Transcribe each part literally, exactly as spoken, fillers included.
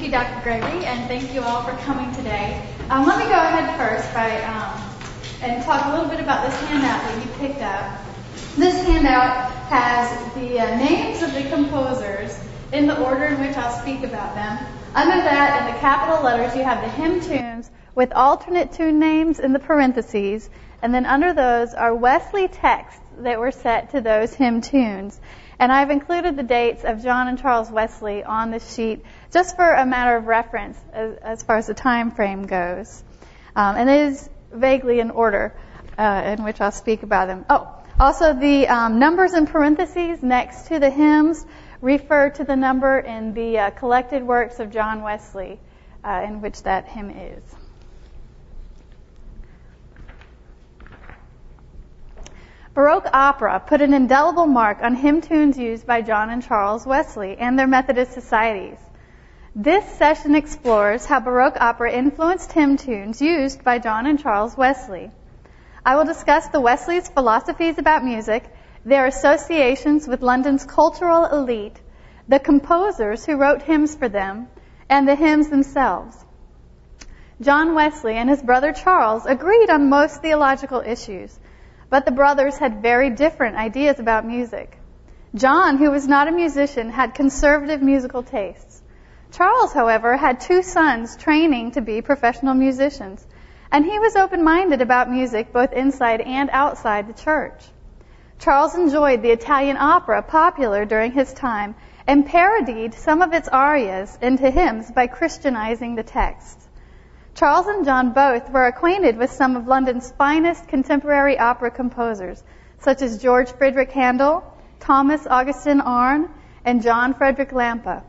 thank you, Doctor Gregory, and thank you all for coming today. Um, let me go ahead first by um, and talk a little bit about this handout that you picked up. This handout has the uh, names of the composers in the order in which I'll speak about them. Under that, in the capital letters, you have the hymn tunes with alternate tune names in the parentheses, and then under those are Wesley texts that were set to those hymn tunes. And I've included the dates of John and Charles Wesley on the sheet just for a matter of reference as, as far as the time frame goes. Um, and it is vaguely in order uh, in which I'll speak about them. Oh, also the um, numbers in parentheses next to the hymns refer to the number in the uh, collected works of John Wesley uh, in which that hymn is. Baroque opera put an indelible mark on hymn tunes used by John and Charles Wesley and their Methodist societies. This session explores how Baroque opera influenced hymn tunes used by John and Charles Wesley. I will discuss the Wesleys' philosophies about music, their associations with London's cultural elite, the composers who wrote hymns for them, and the hymns themselves. John Wesley and his brother Charles agreed on most theological issues, but the brothers had very different ideas about music. John, who was not a musician, had conservative musical tastes. Charles, however, had two sons training to be professional musicians, and he was open-minded about music both inside and outside the church. Charles enjoyed the Italian opera popular during his time and parodied some of its arias into hymns by Christianizing the text. Charles and John both were acquainted with some of London's finest contemporary opera composers, such as George Friedrich Handel, Thomas Augustin Arne, and John Frederick Lampe.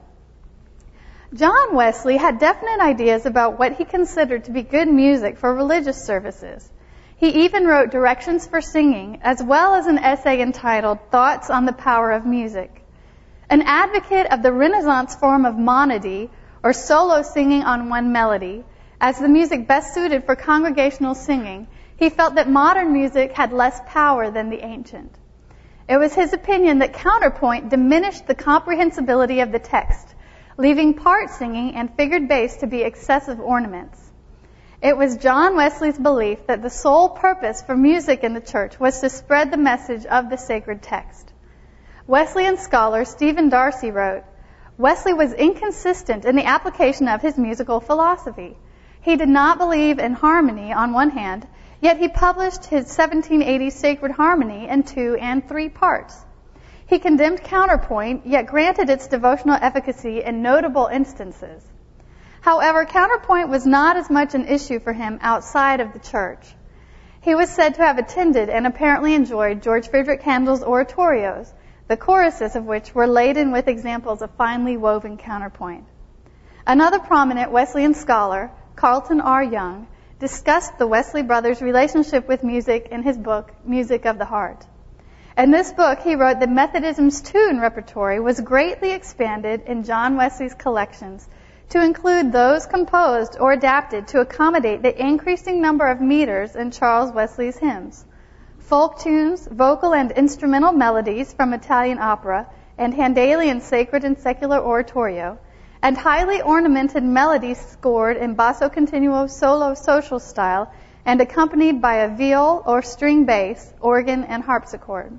John Wesley had definite ideas about what he considered to be good music for religious services. He even wrote directions for singing, as well as an essay entitled Thoughts on the Power of Music. An advocate of the Renaissance form of monody, or solo singing on one melody, as the music best suited for congregational singing, he felt that modern music had less power than the ancient. It was his opinion that counterpoint diminished the comprehensibility of the text, leaving part singing and figured bass to be excessive ornaments. It was John Wesley's belief that the sole purpose for music in the church was to spread the message of the sacred text. Wesleyan scholar Stephen Darcy wrote, Wesley was inconsistent in the application of his musical philosophy. He did not believe in harmony on one hand, yet he published his seventeen eighty Sacred Harmony in two and three parts. He condemned counterpoint, yet granted its devotional efficacy in notable instances. However, counterpoint was not as much an issue for him outside of the church. He was said to have attended and apparently enjoyed George Friedrich Handel's oratorios, the choruses of which were laden with examples of finely woven counterpoint. Another prominent Wesleyan scholar, Carlton R. Young, discussed the Wesley brothers' relationship with music in his book, Music of the Heart. In this book, he wrote that Methodism's tune repertory was greatly expanded in John Wesley's collections to include those composed or adapted to accommodate the increasing number of meters in Charles Wesley's hymns. Folk tunes, vocal and instrumental melodies from Italian opera, and Handelian sacred and secular oratorio, and highly ornamented melodies scored in basso continuo solo social style and accompanied by a viol or string bass, organ, and harpsichord.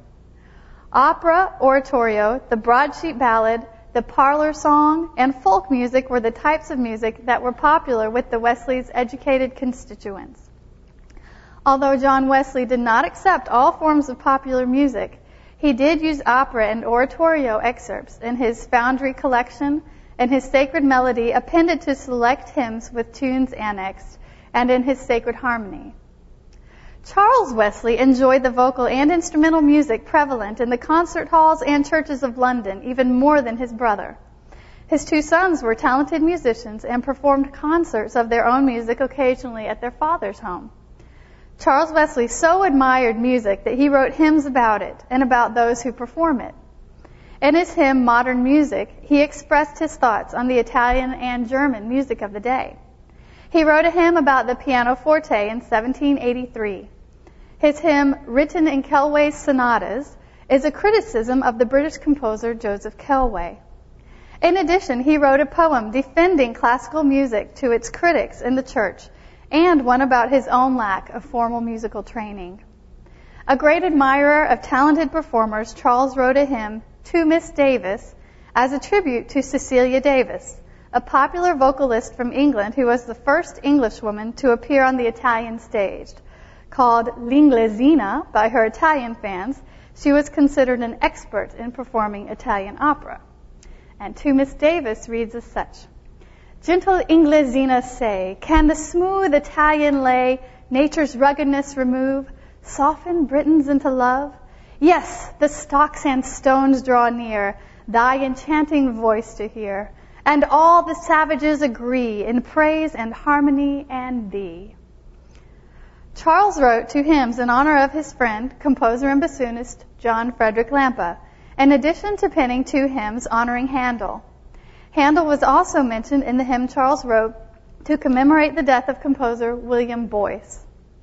Opera, oratorio, the broadsheet ballad, the parlor song, and folk music were the types of music that were popular with the Wesleys' educated constituents. Although John Wesley did not accept all forms of popular music, he did use opera and oratorio excerpts in his Foundry collection and his Sacred Melody appended to select hymns with tunes annexed, and in his Sacred Harmony. Charles Wesley enjoyed the vocal and instrumental music prevalent in the concert halls and churches of London even more than his brother. His two sons were talented musicians and performed concerts of their own music occasionally at their father's home. Charles Wesley so admired music that he wrote hymns about it and about those who perform it. In his hymn, Modern Music, he expressed his thoughts on the Italian and German music of the day. He wrote a hymn about the pianoforte in seventeen eighty-three. His hymn, written in Kelway's sonatas, is a criticism of the British composer Joseph Kelway. In addition, he wrote a poem defending classical music to its critics in the church, and one about his own lack of formal musical training. A great admirer of talented performers, Charles wrote a hymn, To Miss Davis, as a tribute to Cecilia Davis, a popular vocalist from England who was the first Englishwoman to appear on the Italian stage. Called L'Inglesina by her Italian fans, she was considered an expert in performing Italian opera. And To Miss Davis reads as such. Gentle Inglesina say, can the smooth Italian lay nature's ruggedness remove, soften Britons into love? Yes, the stocks and stones draw near, thy enchanting voice to hear, and all the savages agree in praise and harmony and thee. Charles wrote two hymns in honor of his friend, composer and bassoonist John Frederick Lampe, in addition to penning two hymns honoring Handel. Handel was also mentioned in the hymn Charles wrote to commemorate the death of composer William Boyce.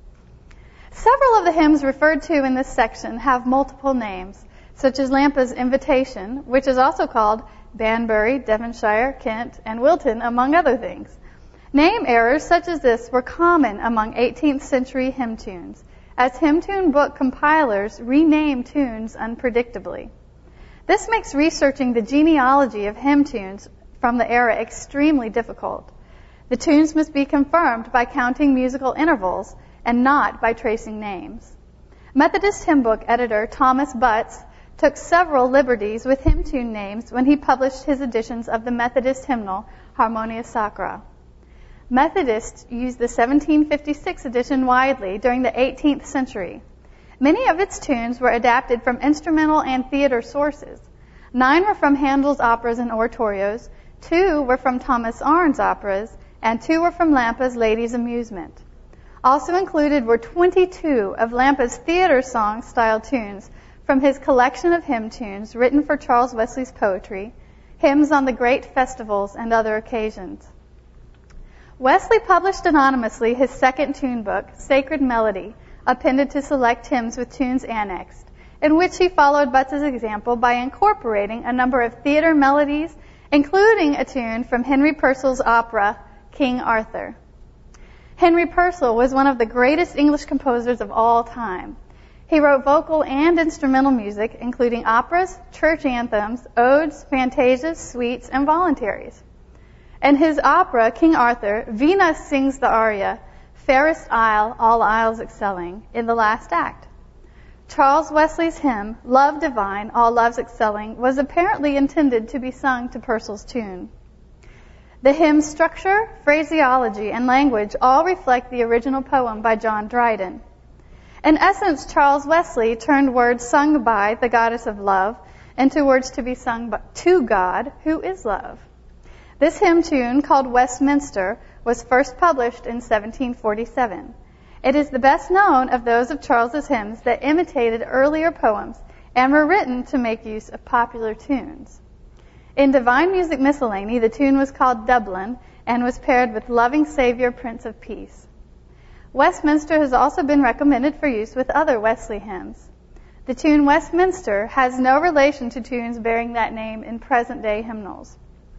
Several of the hymns referred to in this section have multiple names, such as Lampe's Invitation, which is also called Banbury, Devonshire, Kent, and Wilton, among other things. Name errors such as this were common among eighteenth century hymn tunes, as hymn tune book compilers rename tunes unpredictably. This makes researching the genealogy of hymn tunes from the era extremely difficult. The tunes must be confirmed by counting musical intervals and not by tracing names. Methodist hymn book editor Thomas Butts took several liberties with hymn tune names when he published his editions of the Methodist hymnal Harmonia Sacra. Methodists used the seventeen fifty-six edition widely during the eighteenth century. Many of its tunes were adapted from instrumental and theater sources. Nine were from Handel's operas and oratorios, two were from Thomas Arne's operas, and two were from Lampe's Ladies' Amusement. Also included were twenty-two of Lampe's theater song-style tunes from his collection of hymn tunes written for Charles Wesley's poetry, hymns on the great festivals and other occasions. Wesley published anonymously his second tune book, Sacred Melody, appended to select hymns with tunes annexed, in which he followed Butts' example by incorporating a number of theater melodies, including a tune from Henry Purcell's opera, King Arthur. Henry Purcell was one of the greatest English composers of all time. He wrote vocal and instrumental music, including operas, church anthems, odes, fantasias, suites, and voluntaries. In his opera, King Arthur, Venus sings the aria, Fairest Isle, all isles excelling, in the last act. Charles Wesley's hymn, Love Divine, all loves excelling, was apparently intended to be sung to Purcell's tune. The hymn's structure, phraseology, and language all reflect the original poem by John Dryden. In essence, Charles Wesley turned words sung by the goddess of love into words to be sung by, to God, who is love. This hymn tune, called Westminster, was first published in seventeen forty-seven. It is the best known of those of Charles's hymns that imitated earlier poems and were written to make use of popular tunes. In Divine Music Miscellany, the tune was called Dublin and was paired with Loving Savior, Prince of Peace. Westminster has also been recommended for use with other Wesley hymns. The tune Westminster has no relation to tunes bearing that name in present-day hymnals.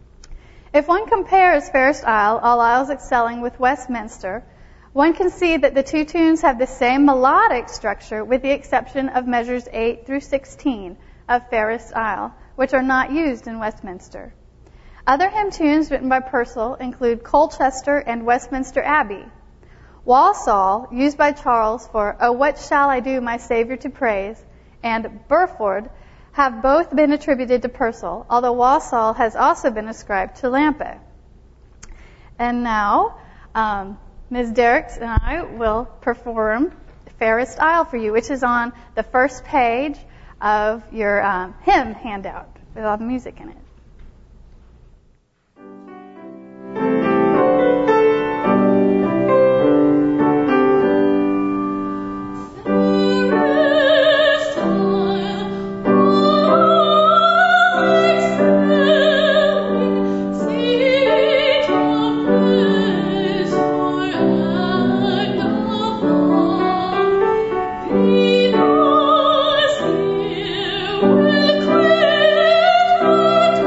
If one compares Fairest Isle, all isles excelling, with Westminster, one can see that the two tunes have the same melodic structure with the exception of measures eight through sixteen of Fairest Isle, which are not used in Westminster. Other hymn tunes written by Purcell include Colchester and Westminster Abbey. Walsall, used by Charles for Oh, What Shall I Do, My Savior to Praise, and Burford have both been attributed to Purcell, although Walsall has also been ascribed to Lampe. And now, um, Miz Derricks and I will perform Fairest Isle for you, which is on the first page of your um, hymn handout with all the music in it. Will create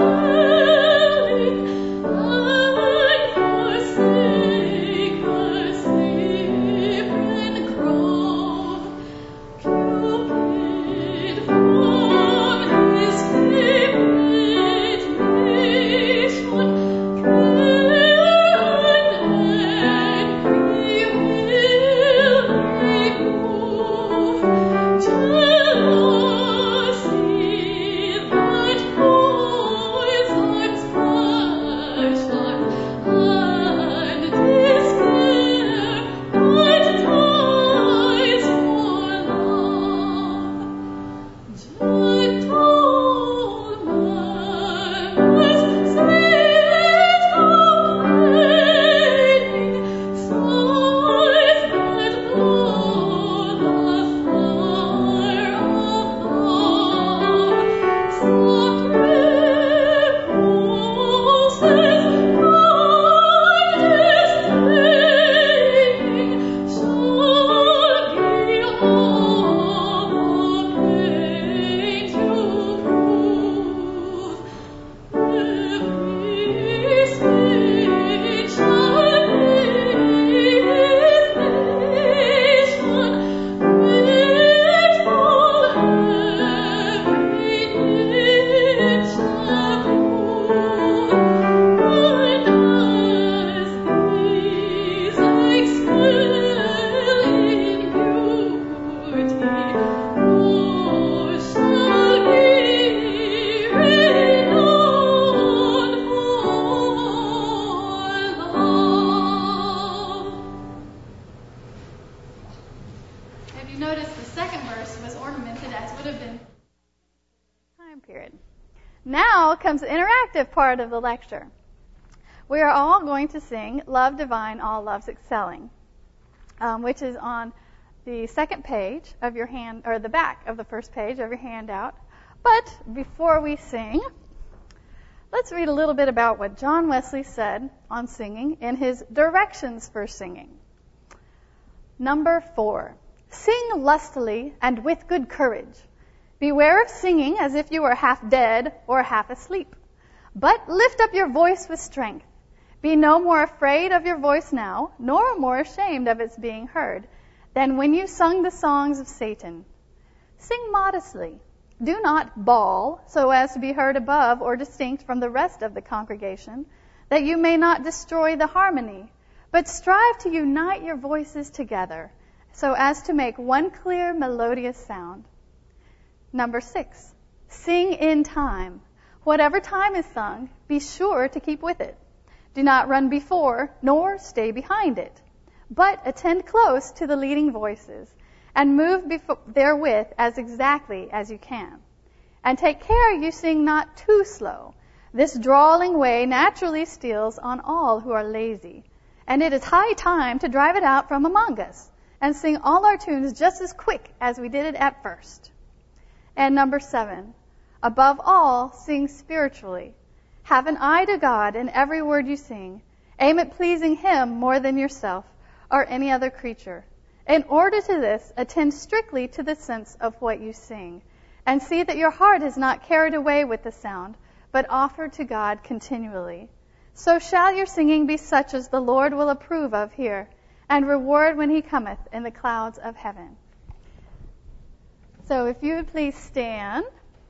Now comes the interactive part of the lecture. We are all going to sing Love Divine, All Loves Excelling, um, which is on the second page of your hand, or the back of the first page of your handout. But before we sing, let's read a little bit about what John Wesley said on singing in his directions for singing. Number four, sing lustily and with good courage. Beware of singing as if you were half dead or half asleep. But lift up your voice with strength. Be no more afraid of your voice now, nor more ashamed of its being heard, than when you sung the songs of Satan. Sing modestly. Do not bawl so as to be heard above or distinct from the rest of the congregation, that you may not destroy the harmony, but strive to unite your voices together so as to make one clear melodious sound. Number six, sing in time. Whatever time is sung, be sure to keep with it. Do not run before, nor stay behind it, but attend close to the leading voices, and move before, therewith as exactly as you can. And take care you sing not too slow. This drawling way naturally steals on all who are lazy, and it is high time to drive it out from among us, and sing all our tunes just as quick as we did it at first. And number seven, above all, sing spiritually. Have an eye to God in every word you sing. Aim at pleasing Him more than yourself or any other creature. In order to this, attend strictly to the sense of what you sing, and see that your heart is not carried away with the sound, but offered to God continually. So shall your singing be such as the Lord will approve of here, and reward when He cometh in the clouds of heaven. So if you would please stand,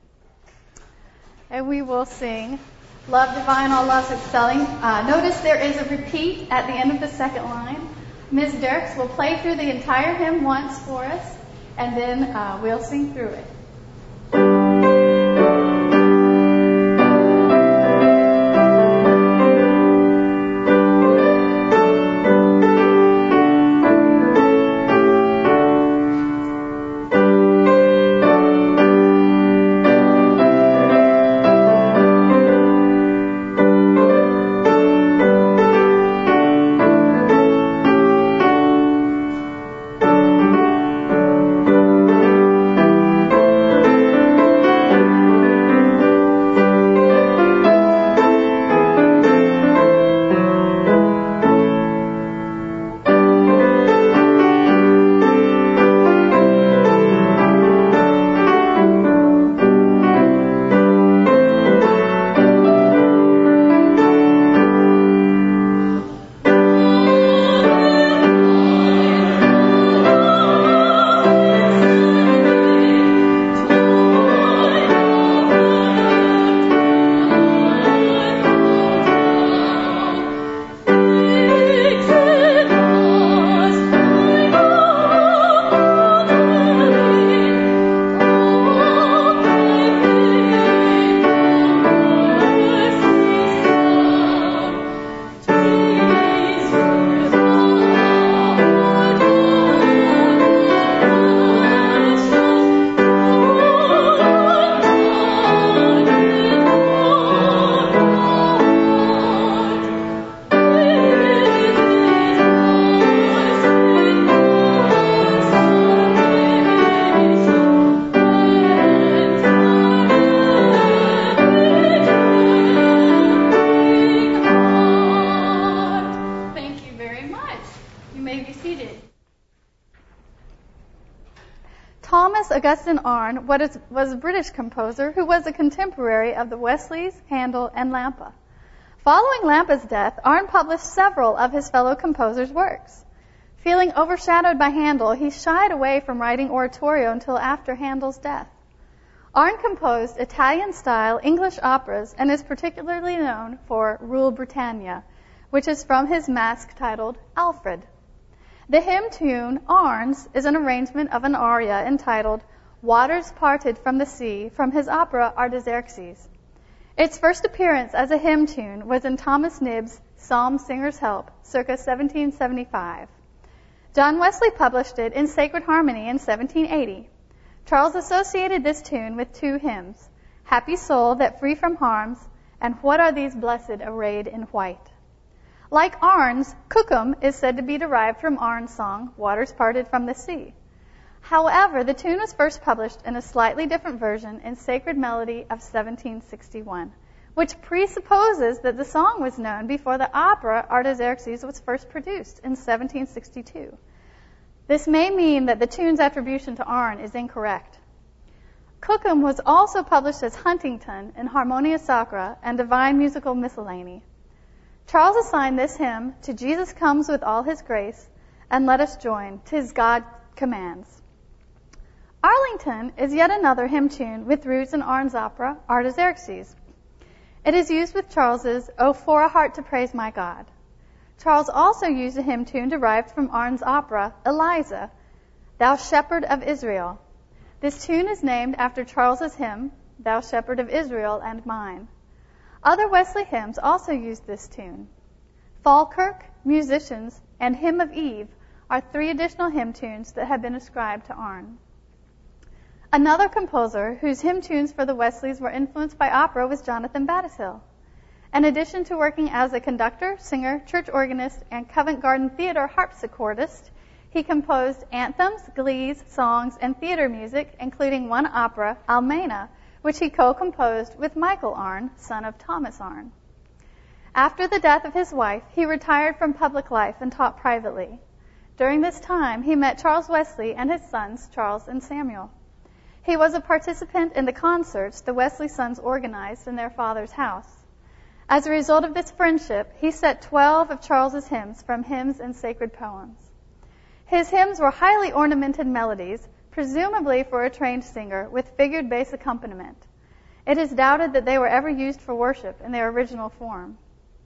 and we will sing Love Divine, All Loves Excelling. Uh, notice there is a repeat at the end of the second line. Miz Dirks will play through the entire hymn once for us, and then uh, we'll sing through it. Augustine Arne was a British composer who was a contemporary of the Wesleys, Handel, and Lampe. Following Lampe's death, Arne published several of his fellow composers' works. Feeling overshadowed by Handel, he shied away from writing oratorio until after Handel's death. Arne composed Italian-style English operas and is particularly known for Rule Britannia, which is from his masque titled Alfred. The hymn tune, Arne's, is an arrangement of an aria entitled Waters Parted from the Sea from his opera Artaxerxes. Its first appearance as a hymn tune was in Thomas Knibb's Psalm Singer's Help, circa seventeen seventy-five. John Wesley published it in Sacred Harmony in seventeen eighty. Charles associated this tune with two hymns, Happy soul that free from harms, and what are these blessed arrayed in white? Like Arnes, Kukum is said to be derived from Arnes' song, Waters Parted from the Sea. However, the tune was first published in a slightly different version in Sacred Melody of seventeen sixty-one, which presupposes that the song was known before the opera Artaxerxes was first produced in seventeen sixty-two. This may mean that the tune's attribution to Arne is incorrect. Kukum was also published as Huntington in Harmonia Sacra and Divine Musical Miscellany. Charles assigned this hymn to Jesus Comes with All His Grace, and Let Us Join, 'Tis God Commands. Arlington is yet another hymn tune with roots in Arne's opera, Artaxerxes. It is used with Charles's "Oh, for a Heart to Praise My God." Charles also used a hymn tune derived from Arne's opera, Eliza, Thou Shepherd of Israel. This tune is named after Charles's hymn, Thou Shepherd of Israel and Mine. Other Wesley hymns also used this tune. Falkirk, Musicians, and Hymn of Eve are three additional hymn tunes that have been ascribed to Arne. Another composer whose hymn tunes for the Wesleys were influenced by opera was Jonathan Battishill. In addition to working as a conductor, singer, church organist, and Covent Garden Theatre harpsichordist, he composed anthems, glees, songs, and theater music, including one opera, Almena, which he co-composed with Michael Arne, son of Thomas Arne. After the death of his wife, he retired from public life and taught privately. During this time, he met Charles Wesley and his sons, Charles and Samuel. He was a participant in the concerts the Wesley sons organized in their father's house. As a result of this friendship, he set twelve of Charles's hymns from hymns and sacred poems. His hymns were highly ornamented melodies, presumably for a trained singer, with figured bass accompaniment. It is doubted that they were ever used for worship in their original form.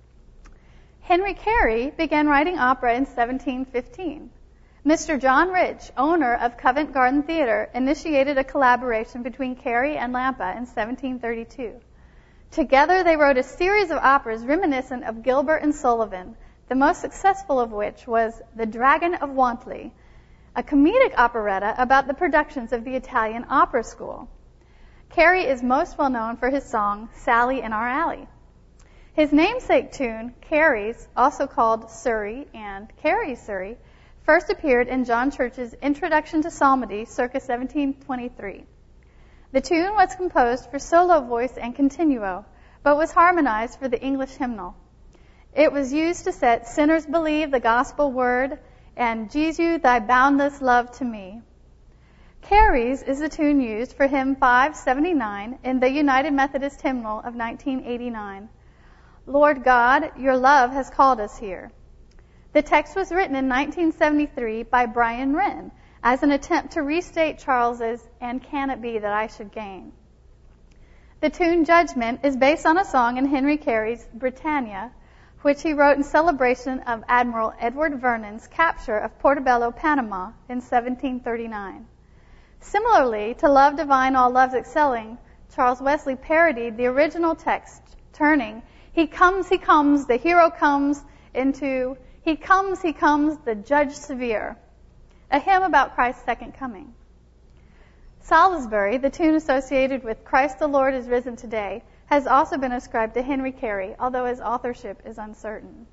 Henry Carey began writing opera in seventeen fifteen. Mister John Rich, owner of Covent Garden Theatre, initiated a collaboration between Carey and Lampa in seventeen thirty-two. Together, they wrote a series of operas reminiscent of Gilbert and Sullivan, the most successful of which was The Dragon of Wantley, a comedic operetta about the productions of the Italian opera school. Carey is most well known for his song, Sally in Our Alley. His namesake tune, Carey's, also called Surrey and Carey's Surrey, first appeared in John Church's Introduction to Psalmody, circa seventeen twenty-three. The tune was composed for solo voice and continuo, but was harmonized for the English hymnal. It was used to set Sinners Believe the Gospel Word and Jesu, Thy Boundless Love to Me. Carey's is the tune used for hymn five seventy-nine in the United Methodist Hymnal of nineteen eighty-nine. Lord God, your love has called us here. The text was written in nineteen seventy-three by Brian Wren as an attempt to restate Charles's "And Can It Be That I Should Gain?" The tune Judgment is based on a song in Henry Carey's Britannia, which he wrote in celebration of Admiral Edward Vernon's capture of Portobello, Panama in seventeen thirty-nine. Similarly to Love Divine, All Loves Excelling, Charles Wesley parodied the original text, turning He comes, he comes, the hero comes into He comes, he comes, the judge severe, a hymn about Christ's second coming. Salisbury, the tune associated with Christ the Lord is Risen Today, has also been ascribed to Henry Carey, although his authorship is uncertain.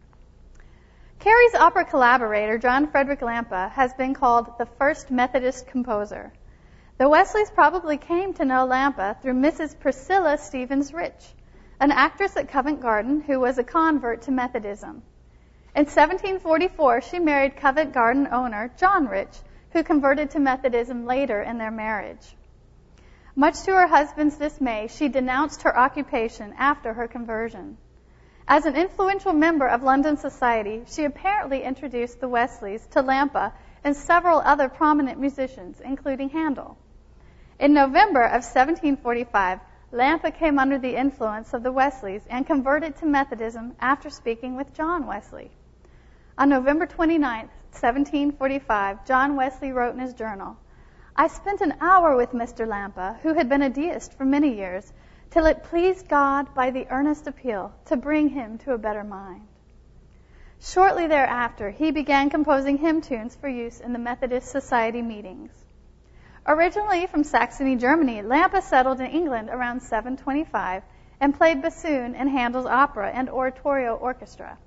Carey's opera collaborator, John Frederick Lampa, has been called the first Methodist composer. The Wesleys probably came to know Lampa through Missus Priscilla Stevens Rich, an actress at Covent Garden who was a convert to Methodism. In seventeen forty-four, she married Covent Garden owner John Rich, who converted to Methodism later in their marriage. Much to her husband's dismay, she denounced her occupation after her conversion. As an influential member of London society, she apparently introduced the Wesleys to Lampa and several other prominent musicians, including Handel. In November of seventeen forty-five, Lampa came under the influence of the Wesleys and converted to Methodism after speaking with John Wesley. On November twenty-ninth, seventeen forty-five, John Wesley wrote in his journal, I spent an hour with Mister Lampa, who had been a deist for many years, till it pleased God by the earnest appeal to bring him to a better mind. Shortly thereafter, he began composing hymn tunes for use in the Methodist Society meetings. Originally from Saxony, Germany, Lampe settled in England around seven twenty-five and played bassoon in Handel's opera and oratorio orchestra.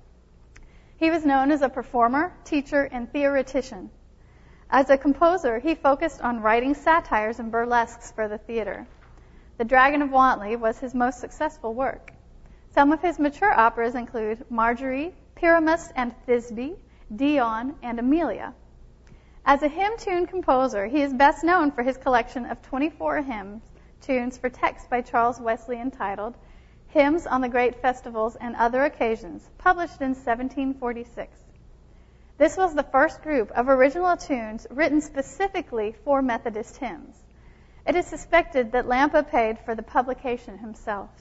He was known as a performer, teacher, and theoretician. As a composer, he focused on writing satires and burlesques for the theater. The Dragon of Wantley was his most successful work. Some of his mature operas include Marjorie, Pyramus and Thisbe, Dion, and Amelia. As a hymn tune composer, he is best known for his collection of twenty-four hymns, tunes for text by Charles Wesley entitled Hymns on the Great Festivals and Other Occasions, published in seventeen forty-six. This was the first group of original tunes written specifically for Methodist hymns. It is suspected that Lampe paid for the publication himself.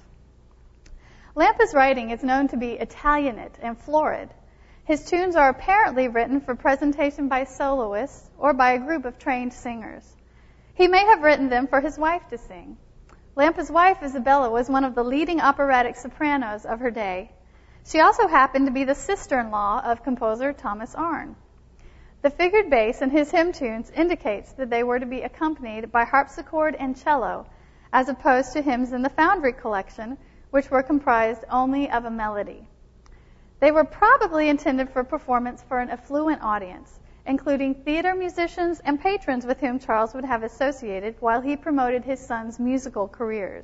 Lampe's writing is known to be Italianate and florid. His tunes are apparently written for presentation by soloists or by a group of trained singers. He may have written them for his wife to sing. Lampe's wife, Isabella, was one of the leading operatic sopranos of her day. She also happened to be the sister-in-law of composer Thomas Arne. The figured bass in his hymn tunes indicates that they were to be accompanied by harpsichord and cello, as opposed to hymns in the Foundry collection, which were comprised only of a melody. They were probably intended for performance for an affluent audience, including theater musicians and patrons with whom Charles would have associated while he promoted his son's musical careers.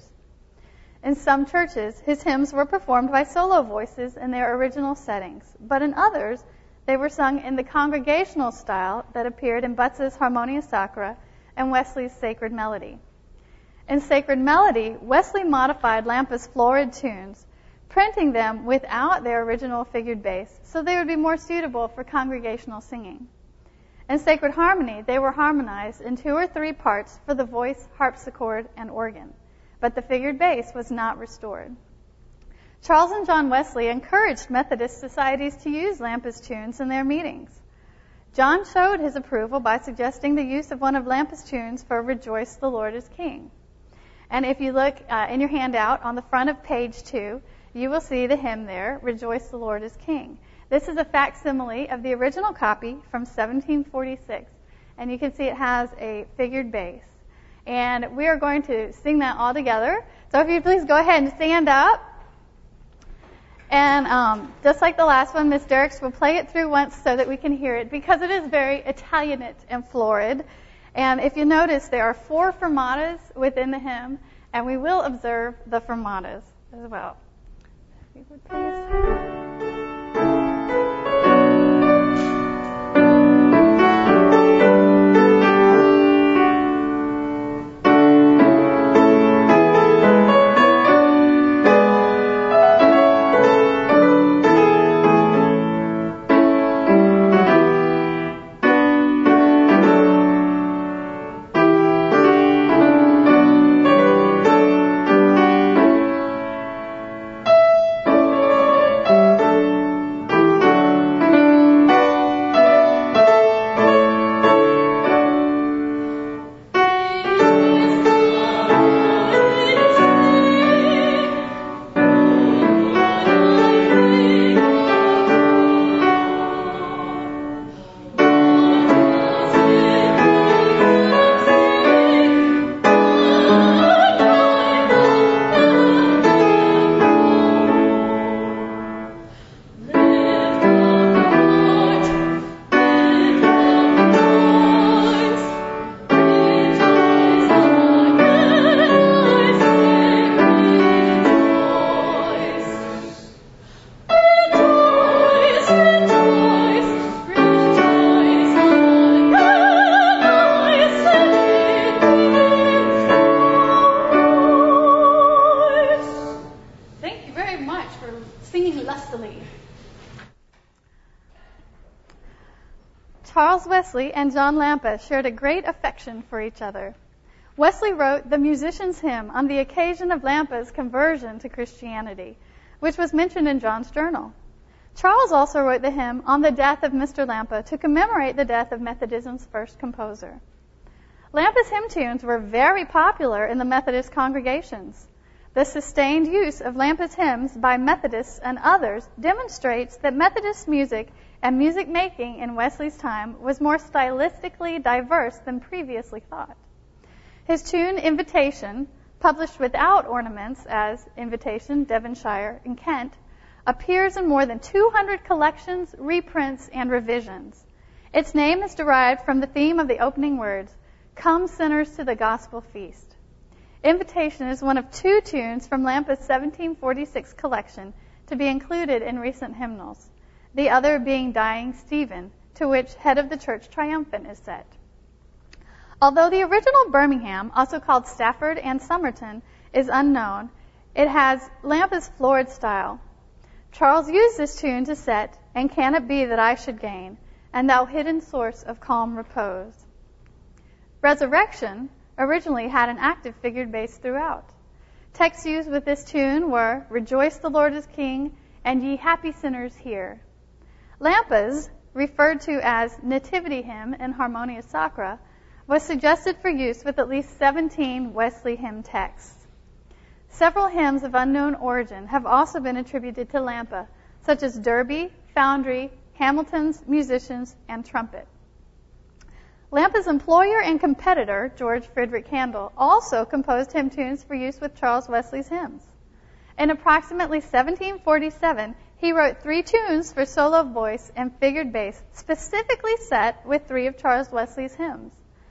In some churches, his hymns were performed by solo voices in their original settings, but in others, they were sung in the congregational style that appeared in Butts's Harmonia Sacra and Wesley's Sacred Melody. In Sacred Melody, Wesley modified Lampe's florid tunes, printing them without their original figured bass so they would be more suitable for congregational singing. In Sacred Harmony, they were harmonized in two or three parts for the voice, harpsichord, and organ, but the figured bass was not restored. Charles and John Wesley encouraged Methodist societies to use Lampe's tunes in their meetings. John showed his approval by suggesting the use of one of Lampe's tunes for Rejoice the Lord is King. And if you look uh, in your handout on the front of page two, you will see the hymn there, Rejoice the Lord is King. This is a facsimile of the original copy from seventeen forty-six, and you can see it has a figured bass. And we are going to sing that all together. So if you please go ahead and stand up. And um, just like the last one, Miss Dirks will play it through once so that we can hear it, because it is very Italianate and florid. And if you notice, there are four fermatas within the hymn, and we will observe the fermatas as well. If you would please. Charles Wesley and John Lampe shared a great affection for each other. Wesley wrote the Musician's Hymn on the occasion of Lampe's conversion to Christianity, which was mentioned in John's journal. Charles also wrote the hymn on the death of Mister Lampe to commemorate the death of Methodism's first composer. Lampe's hymn tunes were very popular in the Methodist congregations. The sustained use of Lampe's hymns by Methodists and others demonstrates that Methodist music and music making in Wesley's time was more stylistically diverse than previously thought. His tune, Invitation, published without ornaments as Invitation, Devonshire, and Kent, appears in more than two hundred collections, reprints, and revisions. Its name is derived from the theme of the opening words, "Come sinners to the gospel feast." Invitation is one of two tunes from Lampa's seventeen forty-six collection to be included in recent hymnals, the other being Dying Stephen, to which Head of the Church Triumphant is set. Although the original Birmingham, also called Stafford and Somerton, is unknown, it has Lampa's florid style. Charles used this tune to set, "And can it be that I should gain, and thou hidden source of calm repose." Resurrection originally had an active figured bass throughout. Texts used with this tune were, "Rejoice, the Lord is King," and "Ye happy sinners, hear." Lampa's, referred to as Nativity Hymn in Harmonia Sacra, was suggested for use with at least seventeen Wesley hymn texts. Several hymns of unknown origin have also been attributed to Lampa, such as Derby, Foundry, Hamilton's, Musicians, and Trumpet. Lampa's employer and competitor, George Frederick Handel, also composed hymn tunes for use with Charles Wesley's hymns. In approximately seventeen forty-seven, he wrote three tunes for solo voice and figured bass specifically set with three of Charles Wesley's hymns.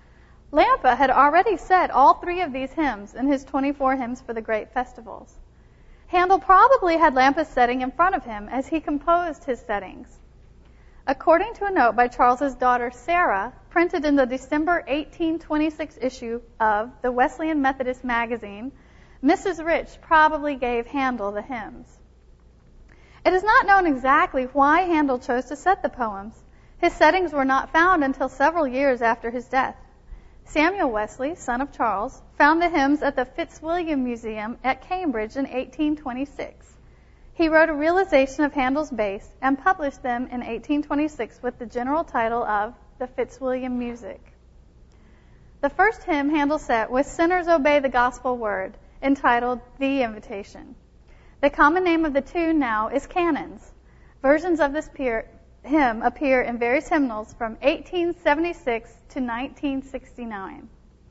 Lampa had already set all three of these hymns in his twenty-four hymns for the great festivals. Handel probably had Lampa's setting in front of him as he composed his settings. According to a note by Charles's daughter Sarah, printed in the December eighteen twenty-six issue of the Wesleyan Methodist magazine, Missus Rich probably gave Handel the hymns. It is not known exactly why Handel chose to set the poems. His settings were not found until several years after his death. Samuel Wesley, son of Charles, found the hymns at the Fitzwilliam Museum at Cambridge in eighteen twenty-six. He wrote a realization of Handel's bass and published them in eighteen twenty-six with the general title of The Fitzwilliam Music. The first hymn Handel set was "Sinners Obey the Gospel Word," entitled The Invitation. The common name of the tune now is Canons. Versions of this peer, hymn appear in various hymnals from eighteen seventy-six to nineteen sixty-nine.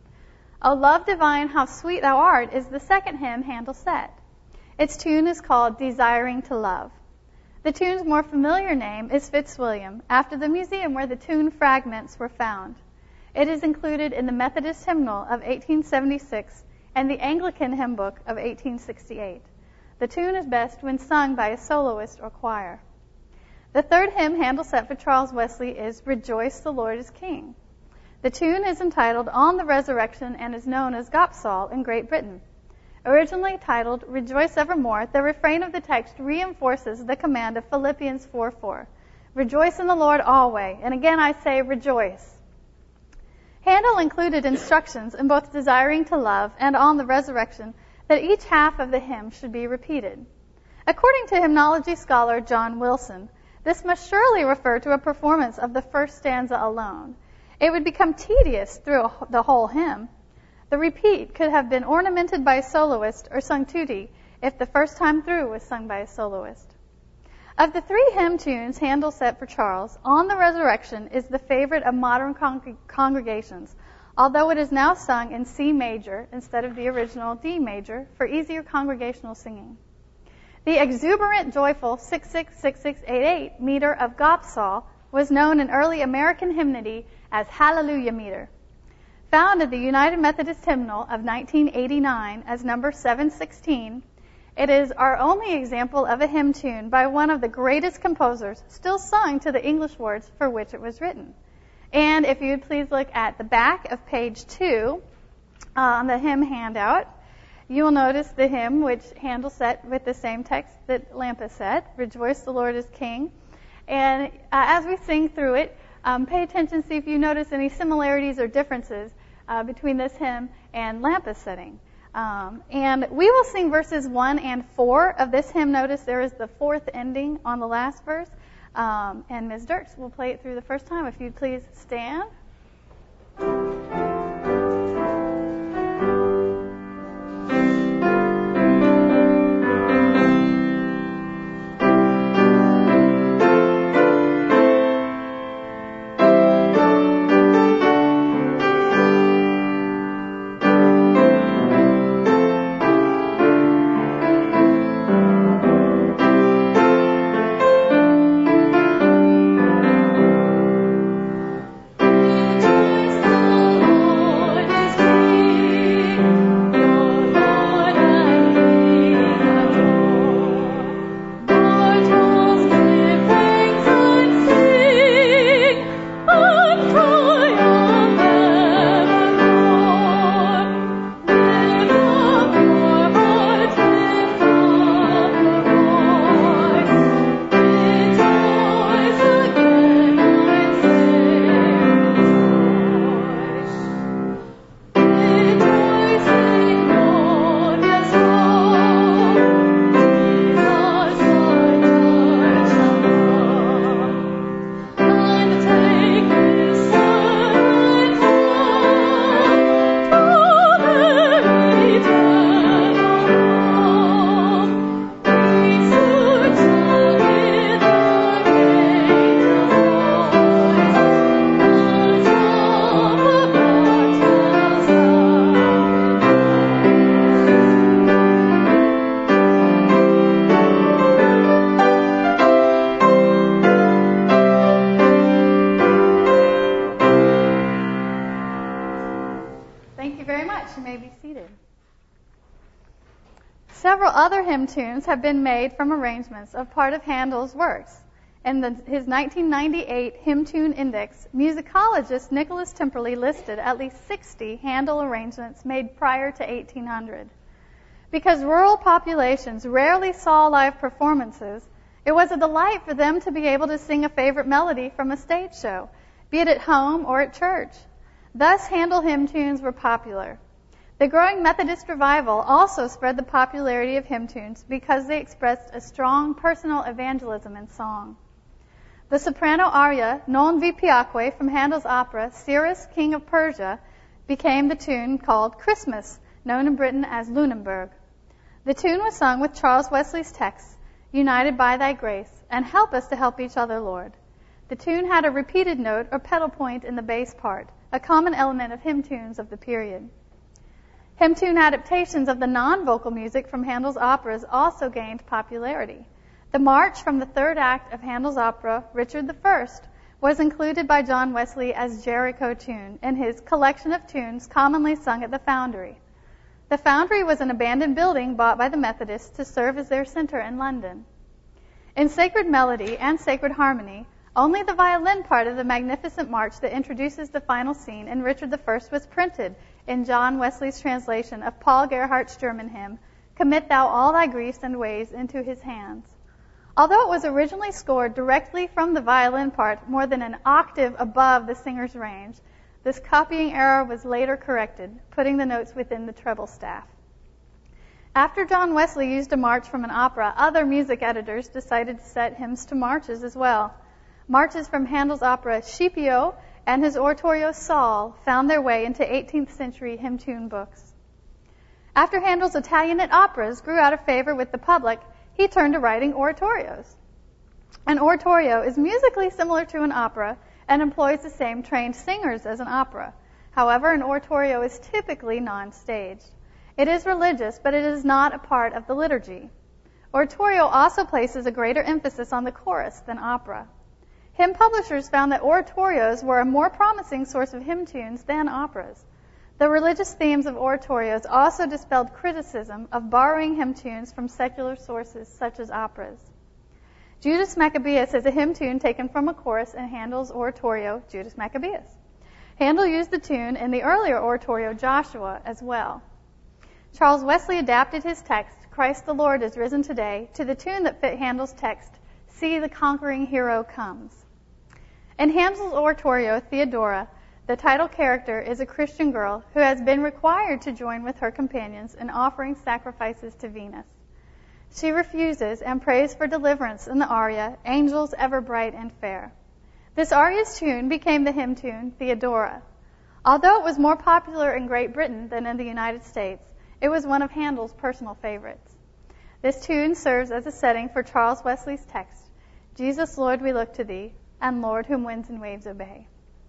"O Love Divine, How Sweet Thou Art" is the second hymn Handel set. Its tune is called Desiring to Love. The tune's more familiar name is Fitzwilliam, after the museum where the tune fragments were found. It is included in the Methodist hymnal of eighteen seventy-six and the Anglican hymn book of eighteen sixty-eight. The tune is best when sung by a soloist or choir. The third hymn Handel set for Charles Wesley is "Rejoice, the Lord is King." The tune is entitled On the Resurrection and is known as Gopsal in Great Britain. Originally titled Rejoice Evermore, the refrain of the text reinforces the command of Philippians four four. Rejoice in the Lord always, and again I say rejoice. Handel included instructions in both Desiring to Love and On the Resurrection that each half of the hymn should be repeated. According to hymnology scholar John Wilson, this must surely refer to a performance of the first stanza alone. It would become tedious through the whole hymn. The repeat could have been ornamented by a soloist or sung tutti if the first time through was sung by a soloist. Of the three hymn tunes Handel set for Charles, On the Resurrection is the favorite of modern con- congregations, although it is now sung in C major instead of the original D major for easier congregational singing. The exuberant, joyful six six six six eight eight meter of Gopsal was known in early American hymnody as Hallelujah meter. Found in the United Methodist Hymnal of nineteen eighty-nine as number seven sixteen, it is our only example of a hymn tune by one of the greatest composers still sung to the English words for which it was written. And if you would please look at the back of page two uh, on the hymn handout, you will notice the hymn which Handel set with the same text that Lampa set, Rejoice, the Lord is King. And uh, as we sing through it, um, pay attention, see if you notice any similarities or differences uh, between this hymn and Lampa's setting. Um, and we will sing verses one and four of this hymn. Notice there is the fourth ending on the last verse. Um, and Miz Dirks will play it through the first time. If you'd please stand. other hymn tunes have been made from arrangements of part of Handel's works. In the, his nineteen ninety-eight Hymn Tune Index, musicologist Nicholas Timperley listed at least sixty Handel arrangements made prior to eighteen hundred. Because rural populations rarely saw live performances, it was a delight for them to be able to sing a favorite melody from a stage show, be it at home or at church. Thus, Handel hymn tunes were popular. The growing Methodist revival also spread the popularity of hymn tunes because they expressed a strong personal evangelism in song. The soprano aria Non vi piacque from Handel's opera Cyrus, King of Persia became the tune called Christmas, known in Britain as Lunenburg. The tune was sung with Charles Wesley's text, United by thy grace, and help us to help each other, Lord. The tune had a repeated note or pedal point in the bass part, a common element of hymn tunes of the period. Hymn tune adaptations of the non-vocal music from Handel's operas also gained popularity. The march from the third act of Handel's opera, Richard the First, was included by John Wesley as Jericho tune in his collection of tunes commonly sung at the Foundry. The Foundry was an abandoned building bought by the Methodists to serve as their center in London. In Sacred Melody and Sacred Harmony, only the violin part of the magnificent march that introduces the final scene in Richard the First was printed in John Wesley's translation of Paul Gerhardt's German hymn, Commit Thou All Thy Griefs and Ways into His Hands. Although it was originally scored directly from the violin part more than an octave above the singer's range, this copying error was later corrected, putting the notes within the treble staff. After John Wesley used a march from an opera, other music editors decided to set hymns to marches as well. Marches from Handel's opera Scipio and his oratorio Saul found their way into eighteenth century hymn tune books. After Handel's Italianate operas grew out of favor with the public, he turned to writing oratorios. An oratorio is musically similar to an opera and employs the same trained singers as an opera. However, an oratorio is typically non-staged. It is religious, but it is not a part of the liturgy. Oratorio also places a greater emphasis on the chorus than opera. Hymn publishers found that oratorios were a more promising source of hymn tunes than operas. The religious themes of oratorios also dispelled criticism of borrowing hymn tunes from secular sources such as operas. Judas Maccabeus is a hymn tune taken from a chorus in Handel's oratorio, Judas Maccabeus. Handel used the tune in the earlier oratorio, Joshua, as well. Charles Wesley adapted his text, Christ the Lord is risen today, to the tune that fit Handel's text, See the conquering hero comes. In Handel's oratorio, Theodora, the title character is a Christian girl who has been required to join with her companions in offering sacrifices to Venus. She refuses and prays for deliverance in the aria, Angels Ever Bright and Fair. This aria's tune became the hymn tune, Theodora. Although it was more popular in Great Britain than in the United States, it was one of Handel's personal favorites. This tune serves as a setting for Charles Wesley's text, Jesus, Lord, we look to thee, and Lord, whom winds and waves obey.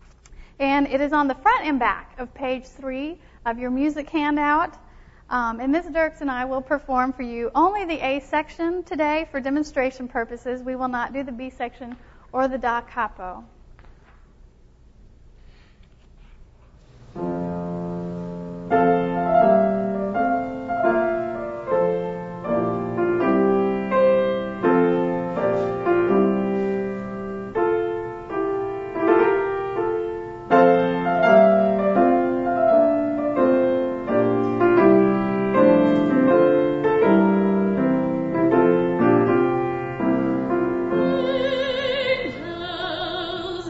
And it is on the front and back of page three of your music handout. Um, and Miz Dirks and I will perform for you only the A section today for demonstration purposes. We will not do the B section or the da capo. Angels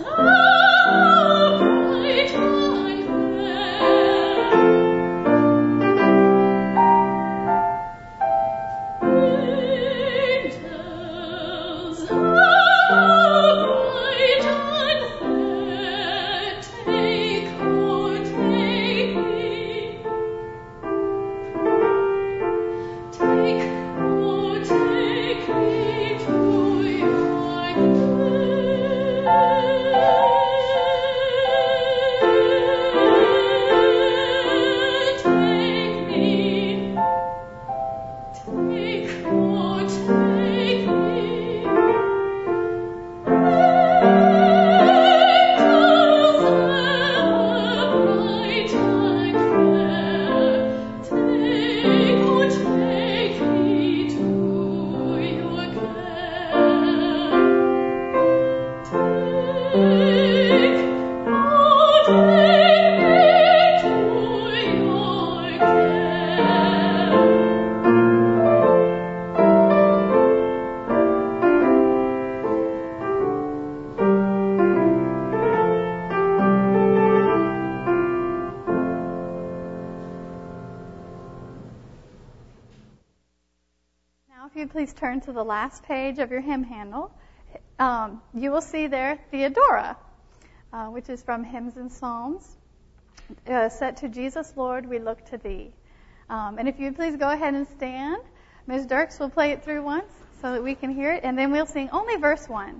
please turn to the last page of your hymn handle, um, you will see there Theodora, uh, which is from Hymns and Psalms, uh, set to Jesus, Lord, we look to thee. Um, and if you'd please go ahead and stand, Miz Dirks will play it through once so that we can hear it, and then we'll sing only verse one.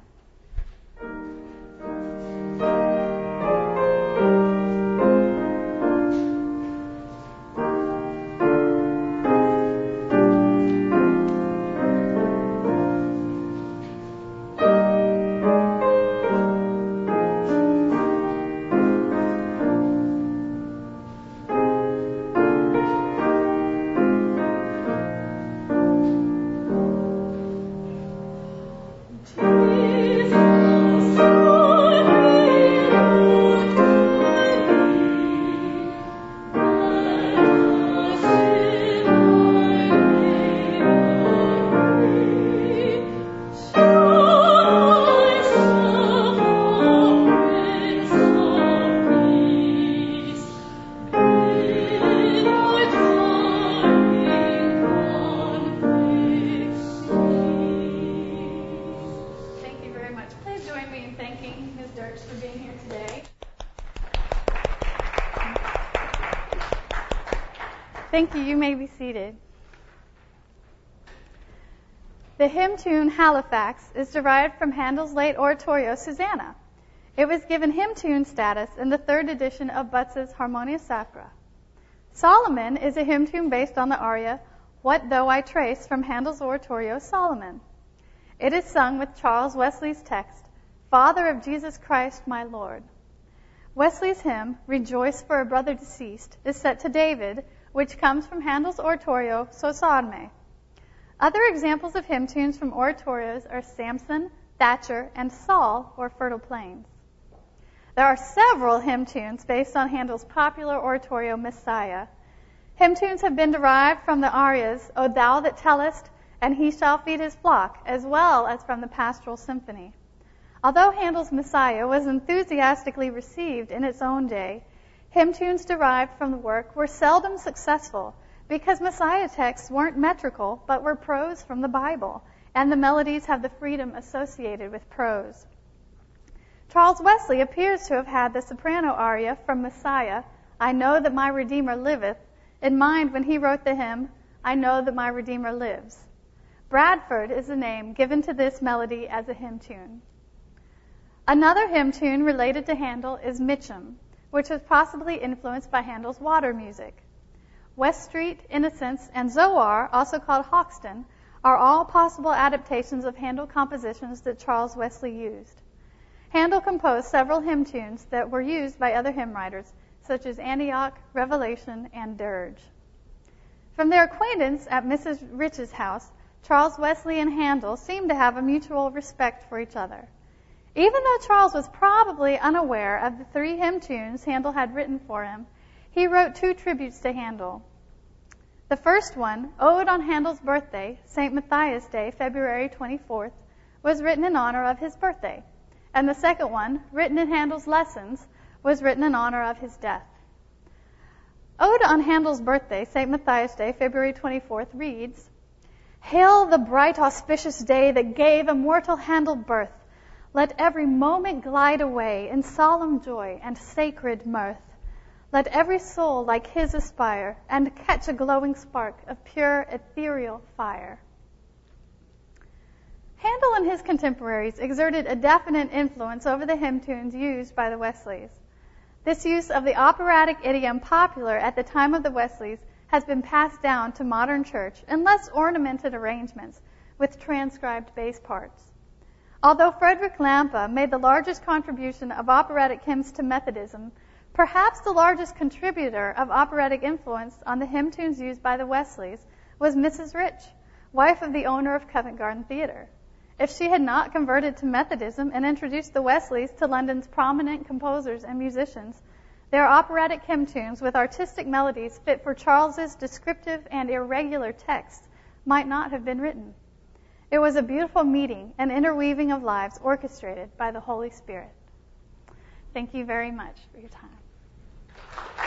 Thank you. You may be seated. The hymn tune Halifax is derived from Handel's late oratorio Susanna. It was given hymn tune status in the third edition of Butts's Harmonia Sacra. Solomon is a hymn tune based on the aria What Though I Trace from Handel's oratorio Solomon. It is sung with Charles Wesley's text, Father of Jesus Christ, my Lord. Wesley's hymn, Rejoice for a Brother Deceased, is set to David, which comes from Handel's oratorio So Salme. Other examples of hymn tunes from oratorios are Samson, Thatcher, and Saul, or Fertile Plains. There are several hymn tunes based on Handel's popular oratorio Messiah. Hymn tunes have been derived from the arias O Thou That Tellest and He Shall Feed His Flock, as well as from the Pastoral Symphony. Although Handel's Messiah was enthusiastically received in its own day, hymn tunes derived from the work were seldom successful because Messiah texts weren't metrical but were prose from the Bible, and the melodies have the freedom associated with prose. Charles Wesley appears to have had the soprano aria from Messiah, I Know That My Redeemer Liveth, in mind when he wrote the hymn, I Know That My Redeemer Lives. Bradford is the name given to this melody as a hymn tune. Another hymn tune related to Handel is Mitcham, which was possibly influenced by Handel's water music. West Street, Innocence, and Zoar, also called Hoxton, are all possible adaptations of Handel compositions that Charles Wesley used. Handel composed several hymn tunes that were used by other hymn writers, such as Antioch, Revelation, and Dirge. From their acquaintance at Missus Rich's house, Charles Wesley and Handel seemed to have a mutual respect for each other. Even though Charles was probably unaware of the three hymn tunes Handel had written for him, he wrote two tributes to Handel. The first one, Ode on Handel's Birthday, Saint Matthias Day, February twenty-fourth, was written in honor of his birthday. And the second one, written in Handel's Lessons, was written in honor of his death. Ode on Handel's Birthday, Saint Matthias Day, February twenty-fourth, reads, Hail the bright auspicious day that gave immortal Handel birth. Let every moment glide away in solemn joy and sacred mirth. Let every soul like his aspire and catch a glowing spark of pure ethereal fire. Handel and his contemporaries exerted a definite influence over the hymn tunes used by the Wesleys. This use of the operatic idiom popular at the time of the Wesleys has been passed down to modern church in less ornamented arrangements with transcribed bass parts. Although Frederick Lampe made the largest contribution of operatic hymns to Methodism, perhaps the largest contributor of operatic influence on the hymn tunes used by the Wesleys was Missus Rich, wife of the owner of Covent Garden Theatre. If she had not converted to Methodism and introduced the Wesleys to London's prominent composers and musicians, their operatic hymn tunes with artistic melodies fit for Charles's descriptive and irregular text might not have been written. It was a beautiful meeting and interweaving of lives orchestrated by the Holy Spirit. Thank you very much for your time.